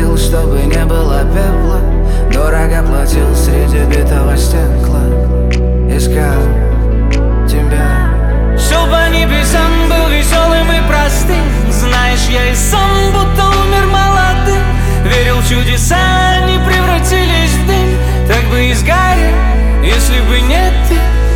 ходил, чтобы не было пепла. Дорого платил среди битого стекла. Искал тебя. Шел по небесам, был веселым и простым. Знаешь, я и сам будто умер молодым. Верил в чудеса, они превратились в дым. Так бы и сгорел, если бы не ты.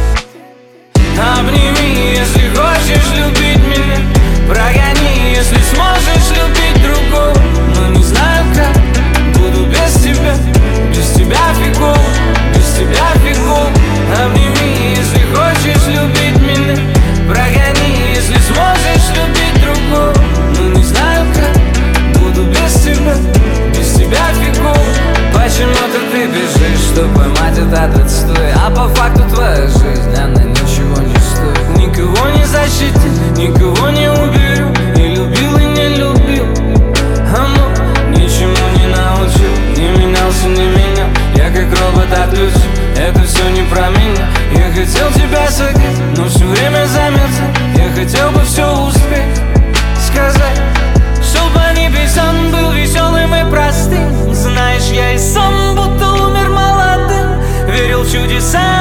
Обними, если хочешь любить меня. Прогони, если сможешь любить другого. Но не знаю как, буду без тебя. Без тебя фигово, без тебя фигово. Обними, если хочешь любить меня. Прогони, если сможешь любить другого. Но не знаю как, буду без тебя. Без тебя фигово. Почему-то ты бежишь, чтобы поймать этот отстой. А по факту твоя жизнь, она ничего не стоит. Никого не защитит, никого не уберу. И любил, и не любил. Оно ничему не научил. Не менялся, не менял. Я как робот отключил. Это все не про меня. Я хотел тебя согреть, но все время замерзал. Я хотел бы все успеть сказать. Шел по небесам, был веселым и простым. Знаешь, я и сам будто умер молодым. Верил в чудеса,